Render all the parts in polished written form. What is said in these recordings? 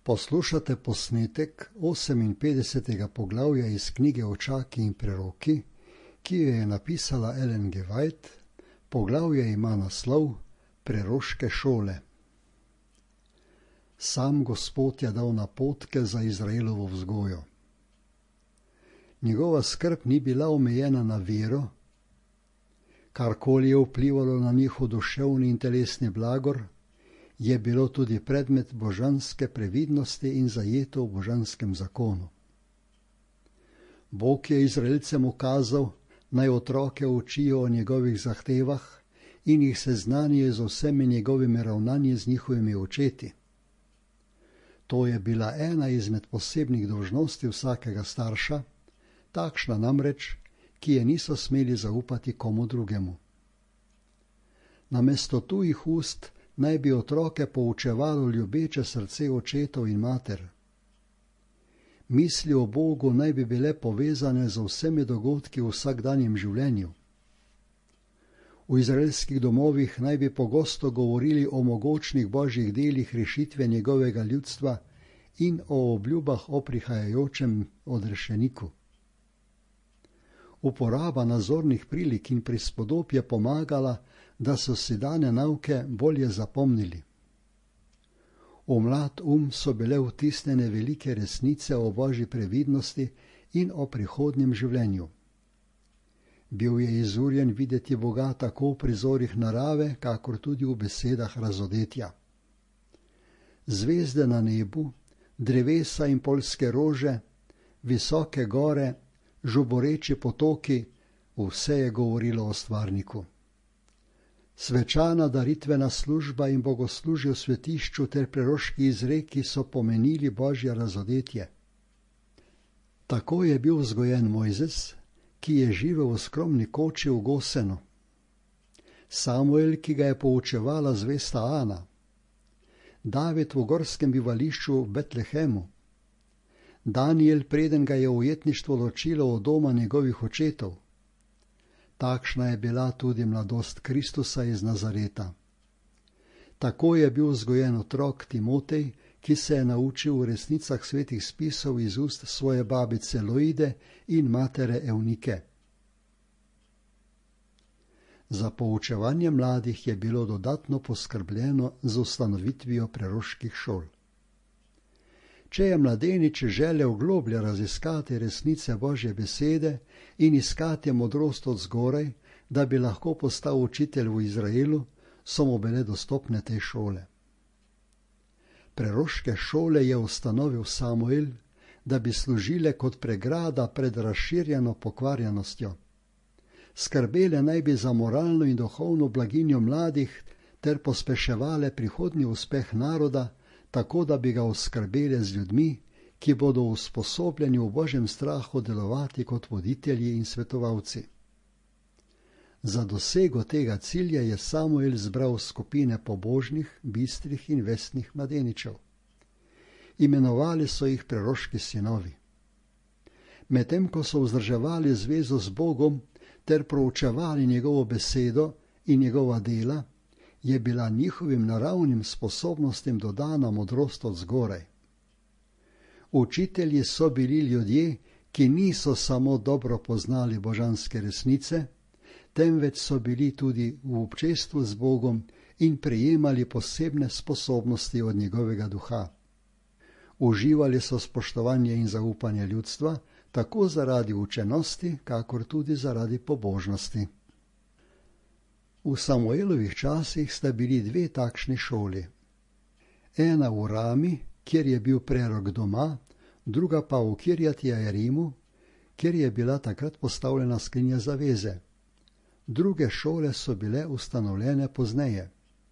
Poslušate posnetek 58. poglavja iz knjige Očaki in preroki, ki jo je napisala Ellen G. White. Poglavje ima naslov Preroške šole. Sam Gospod je dal napotke za Izraelovo vzgojo. Njegova skrb ni bila omejena na vero, karkoli je vplivalo na njihov duševni in telesni blagor, je bilo tudi predmet božanske previdnosti in zajeto v božanskem zakonu. Bog je Izraelcem ukazal, naj otroke učijo o njegovih zahtevah in jih seznanijo z vsemi njegovimi ravnanji z njihovimi očeti. To je bila ena izmed posebnih dolžnosti vsakega starša, takšna namreč, ki je niso smeli zaupati komu drugemu. Namesto tujih ust naj bi otroke poučevalo ljubeče srce očetov in mater. Misli o Bogu naj bi bile povezane z vsemi dogodki v vsakdanjem življenju. V izraelskih domovih naj bi pogosto govorili o mogočnih božjih delih rešitve njegovega ljudstva in o obljubah o prihajajočem odrešeniku. Uporaba nazornih prilik in prispodob je pomagala, da so si dane nauke bolje zapomnili. V mlad so bile vtisnjene velike resnice o božji previdnosti in o prihodnjem življenju. Bil je izurjen videti Boga tako v prizorih narave, kakor tudi v besedah razodetja. Zvezde na nebu, drevesa in poljske rože, visoke gore, žuboreči potoki, vse je govorilo o stvarniku. Svečana daritvena služba in bogoslužje v svetišču ter preroški izreki so pomenili božje razodetje. Tako je bil vzgojen Mojzes, ki je živel v skromni koči v Gosenu. Samuel, ki ga je poučevala zvesta Ana. David v gorskem bivališču v Betlehemu. Daniel, preden ga je ujetništvo ločilo od doma njegovih očetov. Takšna je bila tudi mladost Kristusa iz Nazareta. Tako je bil vzgojen otrok Timotej, ki se je naučil v resnicah svetih spisov iz ust svoje babice Loide in matere Evnike. Za poučevanje mladih je bilo dodatno poskrbljeno z ustanovitvijo preroških šol. Če je mladenič želel globlje raziskati resnice Božje besede in iskati modrost od zgoraj, da bi lahko postal učitelj v Izraelu, so mu bile dostopne te šole. Preroške šole je ustanovil Samuel, da bi služile kot pregrada pred razširjeno pokvarjenostjo. Skrbele naj bi za moralno in duhovno blaginjo mladih ter pospeševale prihodnji uspeh naroda, tako da bi ga oskrbele z ljudmi, ki bodo usposobljeni v Božjem strahu delovati kot voditelji in svetovalci. Za dosego tega cilja je Samuel zbral skupine pobožnih, bistrih in vestnih mladeničev. Imenovali so jih preroški sinovi. Medtem ko so vzdrževali zvezo z Bogom ter proučevali njegovo besedo in njegova dela, je bila njihovim naravnim sposobnostim dodana modrost od zgoraj. Učitelji so bili ljudje, ki niso samo dobro poznali božanske resnice, temveč so bili tudi v občestvu z Bogom in prejemali posebne sposobnosti od njegovega duha. Uživali so spoštovanje in zaupanje ljudstva, tako zaradi učenosti, kakor tudi zaradi pobožnosti. V Samuelovih časih sta bili dve takšni šoli. Ena v Rami, kjer je bil prerok doma, druga pa v Kirjat Jearimu, kjer je bila takrat postavljena skrinja zaveze. Druge šole so bile ustanovljene pozneje.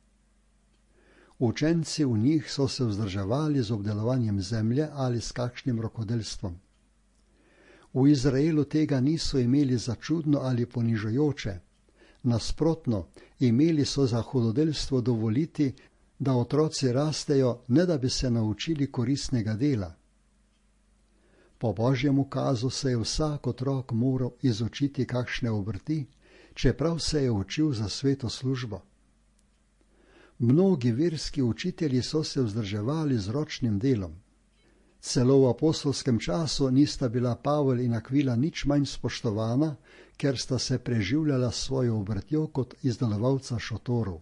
Učenci v njih so se vzdrževali z obdelovanjem zemlje ali s kakšnim rokodelstvom. V Izraelu tega niso imeli za čudno ali ponižujoče. Nasprotno, imeli so za hudodelstvo dovoliti, da otroci rastejo, ne da bi se naučili koristnega dela. Po Božjem ukazu se je vsak otrok moral izučiti kakšne obrti, čeprav se je učil za sveto službo. Mnogi verski učitelji so se vzdrževali z ročnim delom. Celo v apostolskem času nista bila Pavel in Akvila nič manj spoštovana, ker sta se preživljala s svojo obrtjo kot izdelovalca šotorov.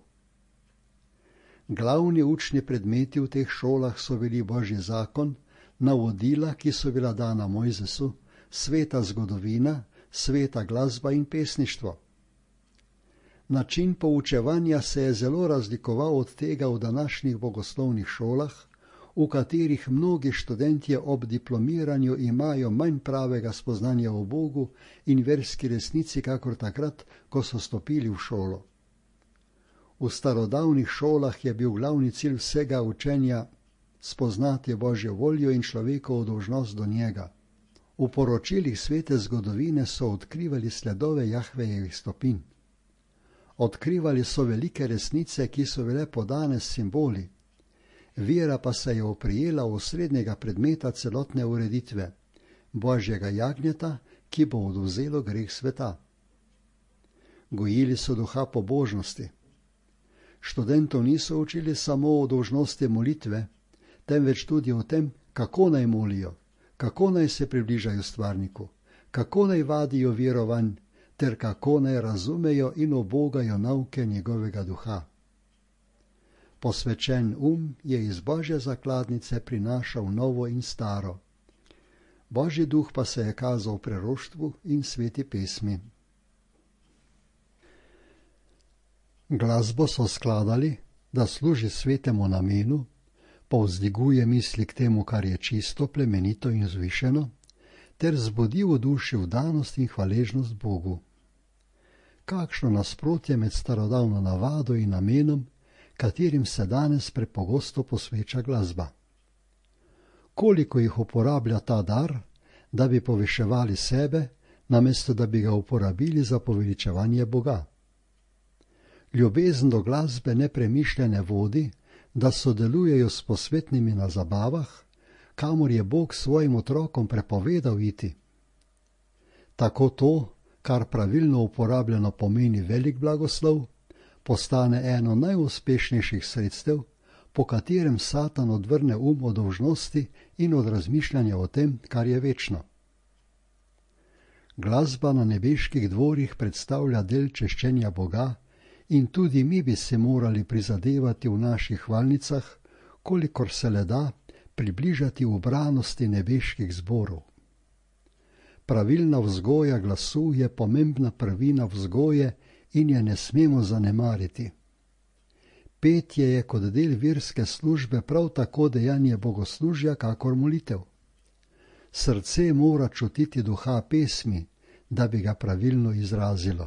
Glavni učni predmeti v teh šolah so bili Božji zakon, navodila, ki so bila dana Mojzesu, sveta zgodovina, sveta glasba in pesništvo. Način poučevanja se je zelo razlikoval od tega v današnjih bogoslovnih šolah, v katerih mnogi študentje ob diplomiranju imajo manj pravega spoznanja o Bogu in verski resnici, kakor takrat, ko so stopili v šolo. V starodavnih šolah je bil glavni cilj vsega učenja spoznati Božjo voljo in človekovo dolžnost do njega. V poročilih svete zgodovine so odkrivali sledove Jahvejevih stopinj. Odkrivali so velike resnice, ki so bile podane s simboli. Vera pa se je oprijela osrednjega predmeta celotne ureditve, Božjega jagnjeta, ki bo odvzelo greh sveta. Gojili so duha pobožnosti. Študentov niso učili samo o dolžnosti molitve, temveč tudi o tem, kako naj molijo, kako naj se približajo stvarniku, kako naj vadijo verovanj, ter kako naj razumejo in obogajo nauke njegovega duha. Posvečen je iz Božje zakladnice prinašal novo in staro. Božji duh pa se je kazal v preroštvu in sveti pesmi. Glasbo so skladali, da služi svetemu namenu, povzdiguje misli k temu, kar je čisto, plemenito in vzvišeno, ter zbudi v duši vdanost in hvaležnost Bogu. Kakšno nasprotje med starodavno navado in namenom, katerim se danes prepogosto posveča glasba. Koliko jih uporablja ta dar, da bi poviševali sebe, namesto da bi ga uporabili za poveličevanje Boga. Ljubezen do glasbe nepremišljene vodi, da sodelujejo s posvetnimi na zabavah, kamor je Bog svojim otrokom prepovedal iti. Tako to, kar pravilno uporabljeno pomeni velik blagoslov, postane eno najuspešnejših sredstev, po katerem Satan odvrne od dolžnosti in od razmišljanja o tem, kar je večno. Glasba na nebeških dvorih predstavlja del češčenja Boga in tudi mi bi se morali prizadevati v naših hvalnicah, kolikor se le da, približati ubranosti nebeških zborov. Pravilna vzgoja glasu je pomembna prvina vzgoje in je ne smemo zanemariti. Petje je kot del verske službe prav tako dejanje bogoslužja, kakor molitev. Srce mora čutiti duha pesmi, da bi ga pravilno izrazilo.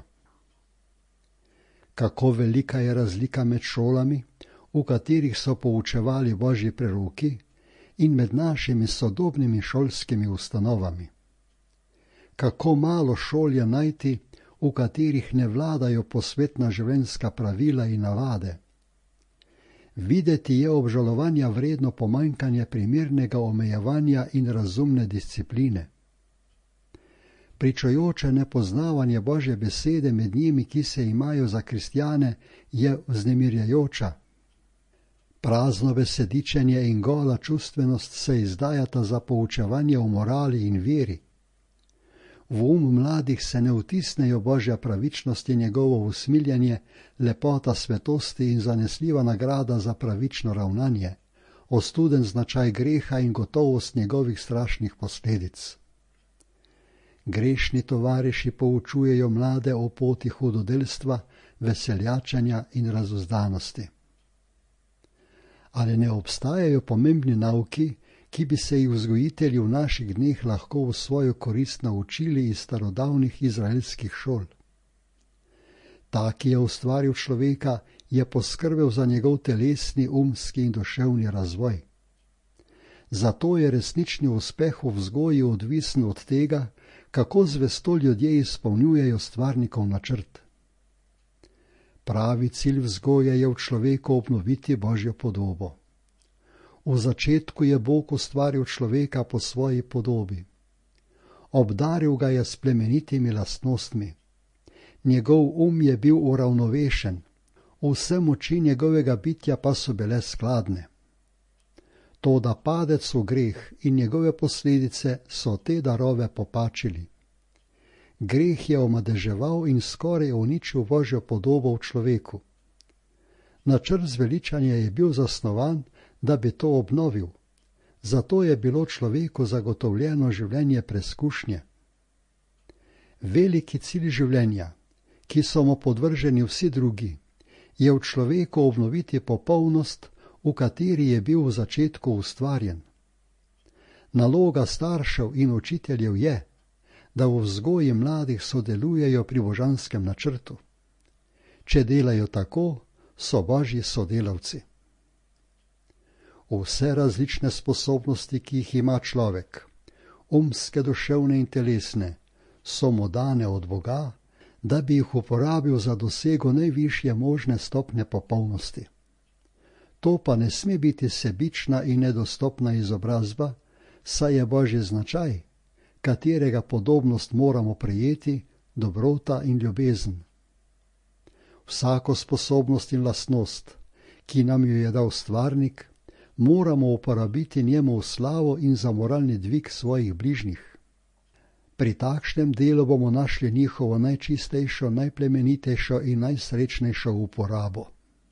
Kako velika je razlika med šolami, v katerih so poučevali Božji preroki, in med našimi sodobnimi šolskimi ustanovami. Kako malo šol je najti, v katerih ne vladajo posvetna življenjska pravila in navade. Videti je obžalovanja vredno pomanjkanje primernega omejevanja in razumne discipline. Pričujoče nepoznavanje Božje besede med njimi, ki se imajo za kristjane, je vznemirjajoča. Prazno besedičenje in gola čustvenost se izdajata za poučevanje o morali in veri. V mladih se ne vtisnejo Božja pravičnost in njegovo usmiljanje, lepota svetosti in zanesljiva nagrada za pravično ravnanje, ostuden značaj greha in gotovost njegovih strašnih posledic. Grešni tovariši poučujejo mlade o poti hudodelstva, veseljačenja in razuzdanosti. Ali ne obstajajo pomembni nauki, ki bi se jih vzgojitelji v naših dneh lahko v svojo korist naučili iz starodavnih izraelskih šol? Ta, ki je ustvaril človeka, je poskrbel za njegov telesni, umski in duševni razvoj. Zato je resnični uspeh v vzgoji odvisen od tega, kako zvesto ljudje izpolnjujejo stvarnikov načrt. Pravi cilj vzgoje je v človeku obnoviti Božjo podobo. V začetku je Bog ustvaril človeka po svoji podobi. Obdaril ga je s plemenitimi lastnostmi. Njegov je bil uravnovešen, vse moči njegovega bitja pa so bile skladne. Toda padec v greh in njegove posledice so te darove popačili. Greh je omadeževal in skoraj uničil Božjo podobo v človeku. Načrt zveličanja je bil zasnovan, da bi to obnovil. Zato je bilo človeku zagotovljeno življenje preskušnje. Veliki cilj življenja, ki so mu podvrženi vsi drugi, je v človeku obnoviti popolnost, v kateri je bil v začetku ustvarjen. Naloga staršev in učiteljev je, da v vzgoji mladih sodelujejo pri božanskem načrtu. Če delajo tako, so Božji sodelavci. Vse različne sposobnosti, ki jih ima človek, umske, duševne in telesne, so mu dane od Boga, da bi jih uporabil za dosego najvišje možne stopnje popolnosti. To pa ne sme biti sebična in nedostopna izobrazba, saj je Božji značaj, katerega podobnost moramo prejeti, dobrota in ljubezen. Vsako sposobnost in lastnost, ki nam jo je dal stvarnik, moramo uporabiti njemu v slavo in za moralni dvig svojih bližnjih. Pri takšnem delu bomo našli njihovo najčistejšo, najplemenitejšo in najsrečnejšo uporabo.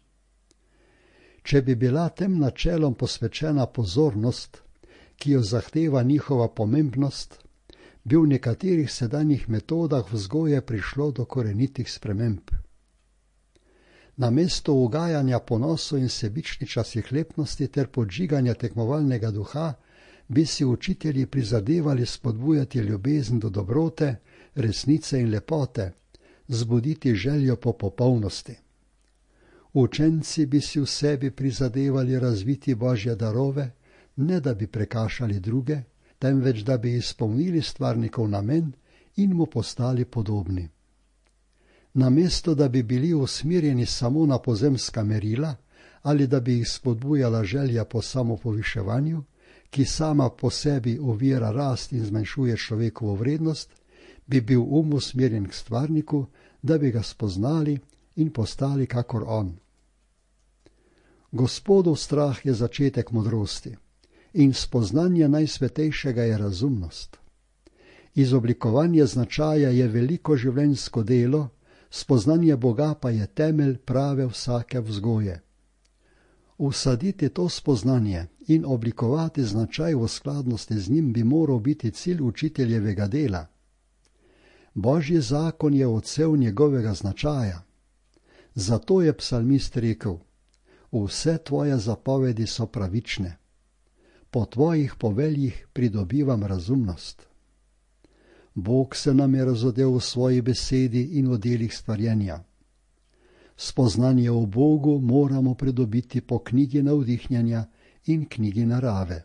Če bi bila tem načelom posvečena pozornost, ki jo zahteva njihova pomembnost, bi v nekaterih sedanjih metodah vzgoje prišlo do korenitih sprememb. Namesto ugajanja ponosu in sebičničasti hlepnosti ter podžiganja tekmovalnega duha, bi si učitelji prizadevali spodbujati ljubezen do dobrote, resnice in lepote, zbuditi željo po popolnosti. Učenci bi si v sebi prizadevali razviti Božje darove, ne da bi prekašali druge, temveč da bi izpolnili stvarnikov namen in mu postali podobni. Namesto da bi bili usmerjeni samo na pozemska merila ali da bi jih spodbujala želja po samopoviševanju, ki sama po sebi ovira rast in zmanjšuje človekovo vrednost, bi bil usmerjen k stvarniku, da bi ga spoznali in postali kakor on. Gospodov strah je začetek modrosti in spoznanje najsvetejšega je razumnost. Izoblikovanje značaja je veliko življenjsko delo, spoznanje Boga pa je temelj prave vsake vzgoje. Usaditi to spoznanje in oblikovati značaj v skladnosti z njim bi moral biti cilj učiteljevega dela. Božji zakon je odsev njegovega značaja. Zato je psalmist rekel: vse tvoje zapovedi so pravične. Po tvojih poveljih pridobivam razumnost. Bog se nam je razodel v svoji besedi in v delih stvarjenja. Spoznanje o Bogu moramo pridobiti po knjigi navdihnjanja in knjigi narave.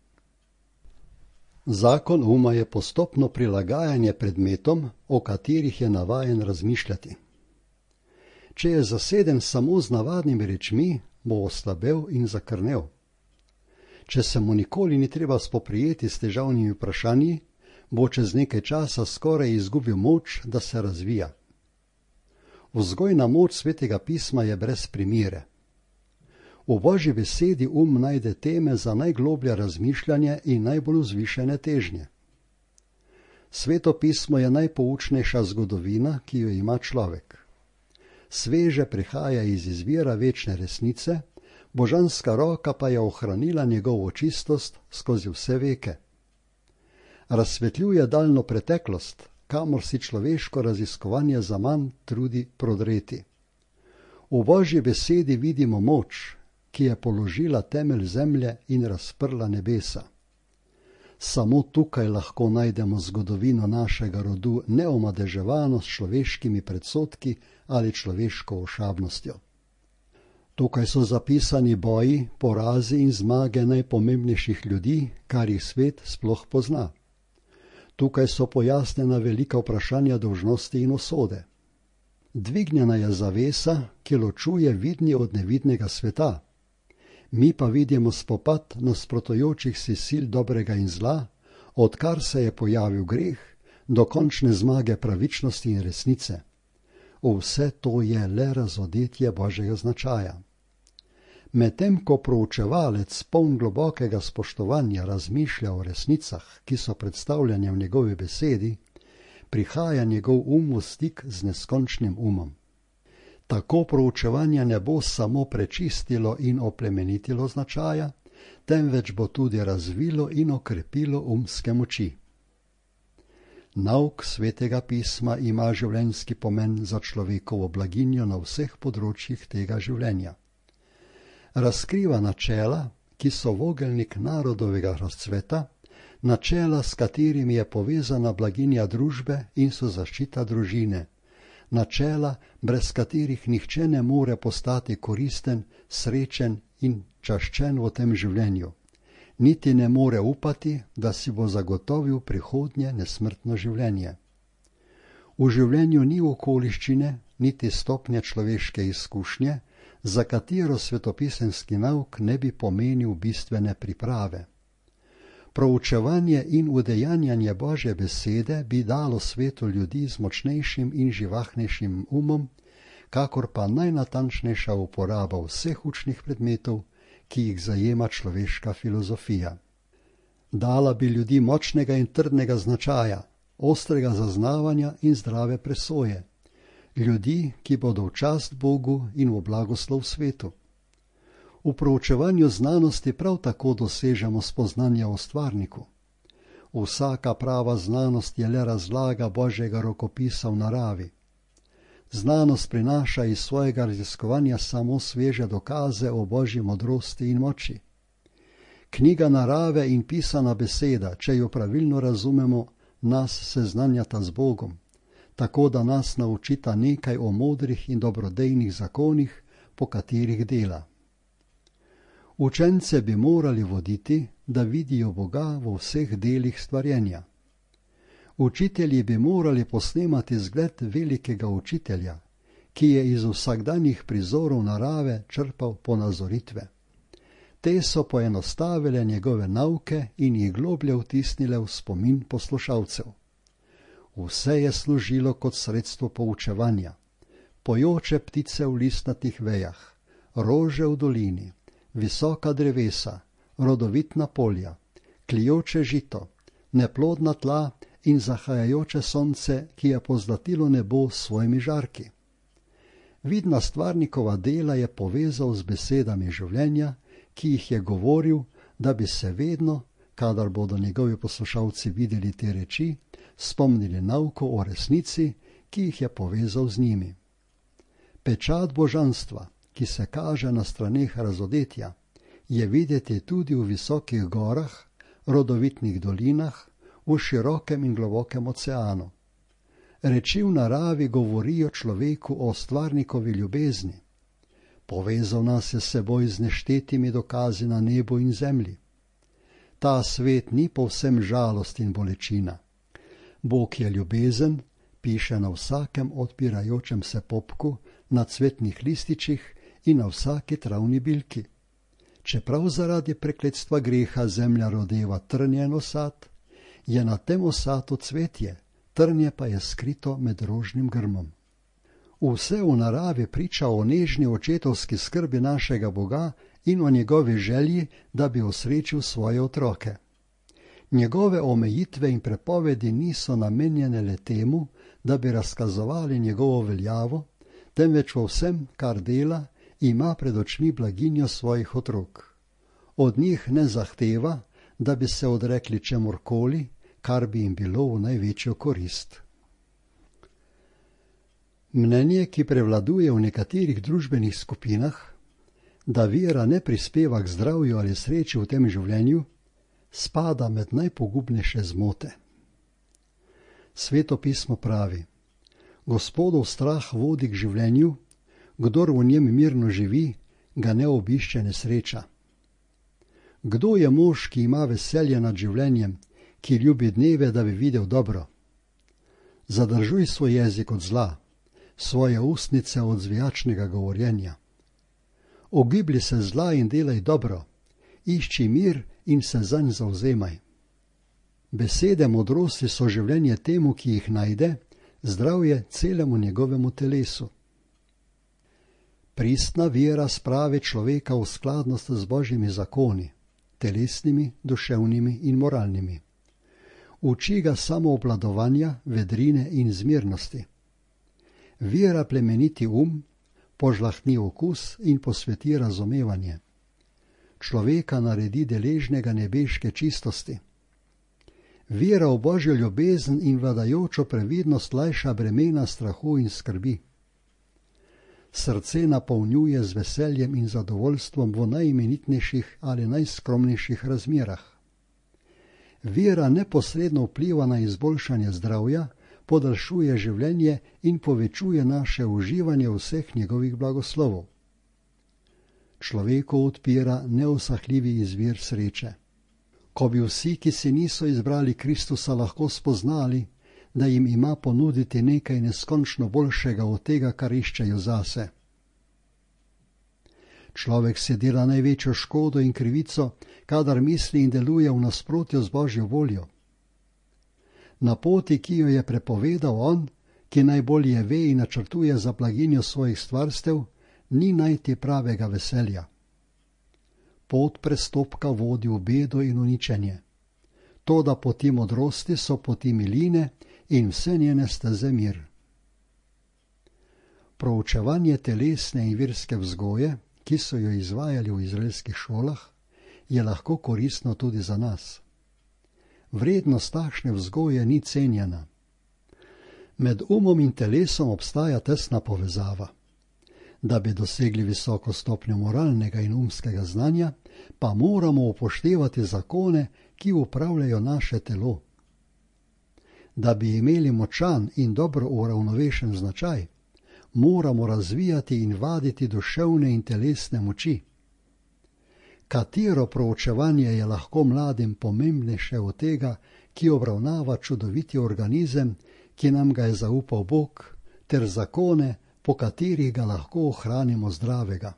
Zakon uma je postopno prilagajanje predmetom, o katerih je navajen razmišljati. Če je zaseden samo z navadnimi rečmi, bo oslabel in zakrnel. Če se mu nikoli ni treba spoprijeti s težavnimi vprašanji, bo čez nekaj časa skoraj izgubil moč, da se razvija. Vzgojna moč Svetega pisma je brez primere. V Božji besedi najde teme za najgloblje razmišljanje in najbolj vzvišene težnje. Sveto pismo je najpoučnejša zgodovina, ki jo ima človek. Sveže prihaja iz izvira večne resnice, božanska roka pa je ohranila njegovo čistost skozi vse veke. Razsvetljuje daljno preteklost, kamor si človeško raziskovanje zaman trudi prodreti. V Božji besedi vidimo moč, ki je položila temelj zemlje in razprla nebesa. Samo tukaj lahko najdemo zgodovino našega rodu neomadeževano s človeškimi predsodki ali človeško ošabnostjo. Tukaj so zapisani boji, porazi in zmage najpomembnejših ljudi, kar jih svet sploh pozna. Tukaj so pojasnjena velika vprašanja dolžnosti in usode. Dvignjena je zavesa, ki ločuje vidni od nevidnega sveta. Mi pa vidimo spopad nasprotujočih si sil dobrega in zla, odkar se je pojavil greh, do končne zmage pravičnosti in resnice. Vse to je le razodetje Božjega značaja. Medtem ko proučevalec poln globokega spoštovanja razmišlja o resnicah, ki so predstavljene v njegovi besedi, prihaja njegov um v stik z neskončnim umom. Tako proučevanje ne bo samo prečistilo in oplemenitilo značaja, temveč bo tudi razvilo in okrepilo umske moči. Nauk Svetega pisma ima življenjski pomen za človekovo blaginjo na vseh področjih tega življenja. Razkriva načela, ki so vogelnik narodovega razcveta, načela, s katerimi je povezana blaginja družbe in so zaščita družine, načela, brez katerih nihče ne more postati koristen, srečen in čaščen v tem življenju, niti ne more upati, da si bo zagotovil prihodnje nesmrtno življenje. V življenju ni okoliščine, niti stopnje človeške izkušnje, za katero svetopisemski nauk ne bi pomenil bistvene priprave. Proučevanje in udejanjanje Božje besede bi dalo svetu ljudi z močnejšim in živahnejšim umom, kakor pa najnatančnejša uporaba vseh učnih predmetov, ki jih zajema človeška filozofija. Dala bi ljudi močnega in trdnega značaja, ostrega zaznavanja in zdrave presoje, ljudi, ki bodo v čast Bogu in v blagoslov svetu. V proučevanju znanosti prav tako dosežemo spoznanje o stvarniku. Vsaka prava znanost je le razlaga Božjega rokopisa v naravi. Znanost prinaša iz svojega raziskovanja samo sveže dokaze o Božji modrosti in moči. Knjiga narave in pisana beseda, če jo pravilno razumemo, nas seznanjata z Bogom, tako da nas naučita nekaj o modrih in dobrodejnih zakonih, po katerih dela. Učence bi morali voditi, da vidijo Boga v vseh delih stvarjenja. Učitelji bi morali posnemati zgled velikega učitelja, ki je iz vsakdanjih prizorov narave črpal ponazoritve. Te so poenostavile njegove nauke in jih globlje vtisnile v spomin poslušalcev. Vse je služilo kot sredstvo poučevanja. Pojoče ptice v listnatih vejah, rože v dolini, visoka drevesa, rodovitna polja, klijoče žito, neplodna tla in zahajajoče sonce, ki je pozlatilo nebo s svojimi žarki. Vidna stvarnikova dela je povezal z besedami življenja, ki jih je govoril, da bi se vedno, kadar bodo njegovi poslušalci videli te reči, spomnili nauko o resnici, ki jih je povezal z njimi. Pečat božanstva, ki se kaže na straneh razodetja, je videti tudi v visokih gorah, rodovitnih dolinah, v širokem in globokem oceanu. Reči v naravi govorijo človeku o stvarnikovi ljubezni. Povezal nas je s seboj z neštetimi dokazi na nebu in zemlji. Ta svet ni povsem žalost in bolečina. Bog je ljubezen, piše na vsakem odpirajočem se popku, na cvetnih lističih in na vsaki travni bilki. Čeprav zaradi prekletstva greha zemlja rodeva trnje in osad, je na tem osadu cvetje, trnje pa je skrito med rožnim grmom. Vse v naravi priča o nežni očetovski skrbi našega Boga in o njegovi želji, da bi osrečil svoje otroke. Njegove omejitve in prepovedi niso namenjene le temu, da bi razkazovali njegovo veljavo, temveč v vsem, kar dela, ima pred očmi blaginjo svojih otrok. Od njih ne zahteva, da bi se odrekli čemurkoli, kar bi jim bilo v največjo korist. Mnenje, ki prevladuje v nekaterih družbenih skupinah, da vera ne prispeva k zdravju ali sreči v tem življenju, spada med najpogubnejše zmote. Sveto pismo pravi: Gospodov strah vodi k življenju, kdor v njem mirno živi, ga ne obišče nesreča. Kdo je mož, ki ima veselje nad življenjem, ki ljubi dneve, da bi videl dobro? Zadržuj svoj jezik od zla, svoje ustnice od zvijačnega govorjenja. Ogibli se zla in delaj dobro, išči mir in se zanj zavzemaj. Besede modrosti so življenje temu, ki jih najde, zdravje celemu njegovemu telesu. Pristna vera spravi človeka v skladnost z Božjimi zakoni, telesnimi, duševnimi in moralnimi. Uči ga samoobvladovanja, vedrine in zmernosti. Vera plemeniti požlahtni okus in posveti razumevanje. Človeka naredi deležnega nebeške čistosti. Vera v Božjo ljubezen in vladajočo previdnost lajša bremena strahu in skrbi. Srce napolnjuje z veseljem in zadovoljstvom v najimenitnejših ali najskromnejših razmerah. Vera neposredno vpliva na izboljšanje zdravja, podaljšuje življenje in povečuje naše uživanje vseh njegovih blagoslovov. Človeku odpira neusahljivi izvir sreče. Ko bi vsi, ki si niso izbrali Kristusa, lahko spoznali, da jim ima ponuditi nekaj neskončno boljšega od tega, kar iščejo zase. Človek se dela največjo škodo in krivico, kadar misli in deluje v nasprotju z Božjo voljo. Na poti, ki jo je prepovedal on, ki najbolje ve in načrtuje za blaginjo svojih stvarstev, ni najti pravega veselja. Pot prestopka vodi v bedo in uničenje. Toda poti modrosti so poti miline in vse njene steze mir. Proučevanje telesne in verske vzgoje, ki so jo izvajali v izraelskih šolah, je lahko koristno tudi za nas. Vrednost takšne vzgoje ni cenjena. Med umom in telesom obstaja tesna povezava. Da bi dosegli visoko stopnjo moralnega in umskega znanja, pa moramo upoštevati zakone, ki upravljajo naše telo. Da bi imeli močan in dobro uravnovešen značaj, moramo razvijati in vaditi duševne in telesne moči. Katero proučevanje je lahko mladim pomembnejše od tega, ki obravnava čudoviti organizem, ki nam ga je zaupal Bog, ter zakone, po katerih ga lahko ohranimo zdravega.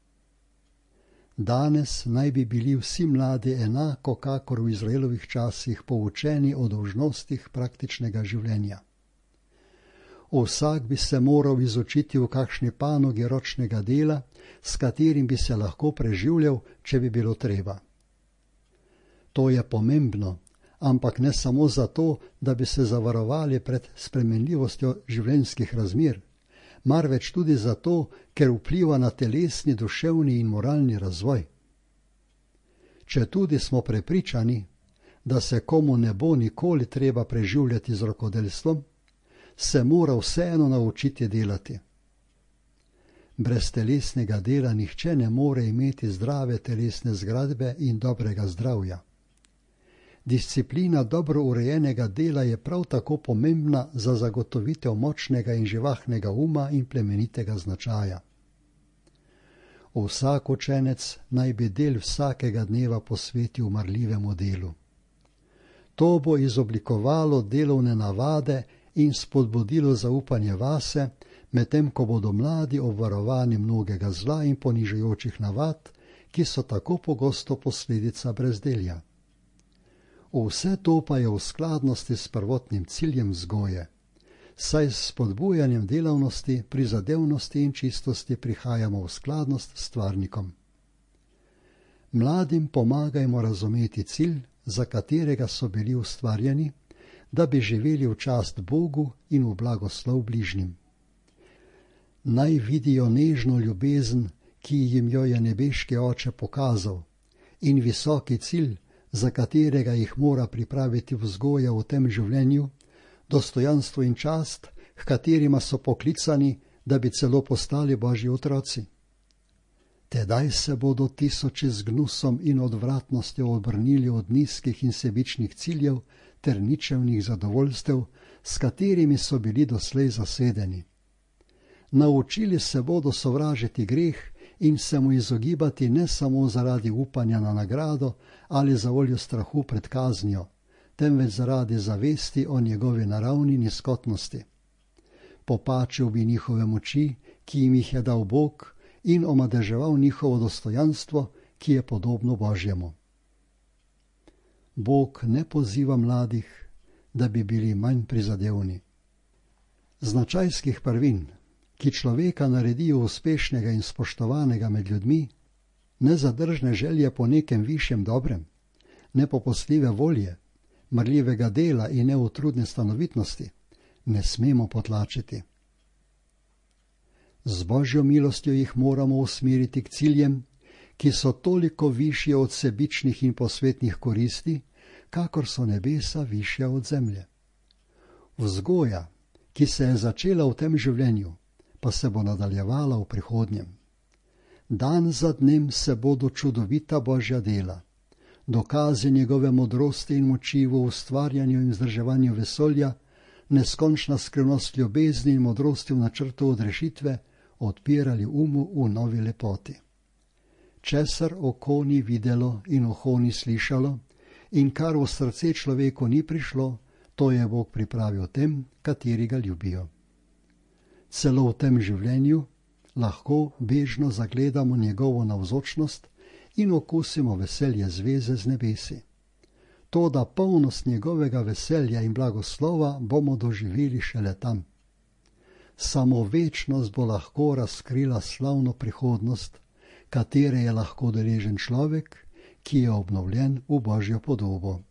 Danes naj bi bili vsi mladi enako kakor v Izraelovih časih poučeni o dolžnostih praktičnega življenja. Vsak bi se moral izučiti v kakšni panogi ročnega dela, s katerim bi se lahko preživljal, če bi bilo treba. To je pomembno, ampak ne samo zato, da bi se zavarovali pred spremenljivostjo življenjskih razmer, marveč tudi zato, ker vpliva na telesni, duševni in moralni razvoj. Četudi smo prepričani, da se komu ne bo nikoli treba preživljati z rokodelstvom, se mora vseeno naučiti delati. Brez telesnega dela nihče ne more imeti zdrave telesne zgradbe in dobrega zdravja. Disciplina dobro urejenega dela je prav tako pomembna za zagotovitev močnega in živahnega uma in plemenitega značaja. Vsak učenec naj bi del vsakega dneva posvetil marljivemu delu. To bo izoblikovalo delovne navade in spodbudilo zaupanje vase, medtem ko bodo mladi obvarovani mnogega zla in ponižujočih navad, ki so tako pogosto posledica brezdelja. Vse to pa je v skladnosti s prvotnim ciljem vzgoje, saj s spodbujanjem delavnosti, prizadevnosti in čistosti prihajamo v skladnost s stvarnikom. Mladim pomagajmo razumeti cilj, za katerega so bili ustvarjeni, da bi živeli v čast Bogu in v blagoslov bližnjim. Naj vidijo nežno ljubezen, ki jim jo je nebeški Oče pokazal, in visoki cilj, za katerega jih mora pripraviti vzgoja v tem življenju, dostojanstvo in čast, h katerima so poklicani, da bi celo postali Božji otroci. Tedaj se bodo tisoči z gnusom in odvratnostjo obrnili od nizkih in sebičnih ciljev ter ničevnih zadovoljstev, s katerimi so bili doslej zasedeni. Naučili se bodo sovražiti greh in se mu izogibati ne samo zaradi upanja na nagrado ali za voljo strahu pred kaznijo, temveč zaradi zavesti o njegovi naravni nizkotnosti. Popačil bi njihove moči, ki jim jih je dal Bog, in omadeževal njihovo dostojanstvo, ki je podobno Božjemu. Bog ne poziva mladih, da bi bili manj prizadevni. Značajskih prvin, ki človeka naredijo uspešnega in spoštovanega med ljudmi, nezadržne želje po nekem višjem dobrem, nepopustljive volje, marljivega dela in neutrudne stanovitnosti ne smemo potlačiti. Z Božjo milostjo jih moramo usmeriti k ciljem, ki so toliko višje od sebičnih in posvetnih koristi, kakor so nebesa višja od zemlje. Vzgoja, ki se je začela v tem življenju, pa se bo nadaljevala v prihodnjem. Dan za dnem se bodo čudovita Božja dela, dokazi njegove modrosti in moči v ustvarjanju in vzdrževanju vesolja, neskončna skrivnost ljubezni in modrosti v načrtu odrešitve odpirali umu v novi lepoti. Česar oko ni videlo in uho ni slišalo in kar v srce človeku ni prišlo, to je Bog pripravil tem, kateri ga ljubijo. Celo v tem življenju lahko bežno zagledamo njegovo navzočnost in okusimo veselje zveze z nebesi. Toda polnost njegovega veselja in blagoslova bomo doživeli šele tam. Samo večnost bo lahko razkrila slavno prihodnost, katere je lahko deležen človek, ki je obnovljen v Božjo podobo.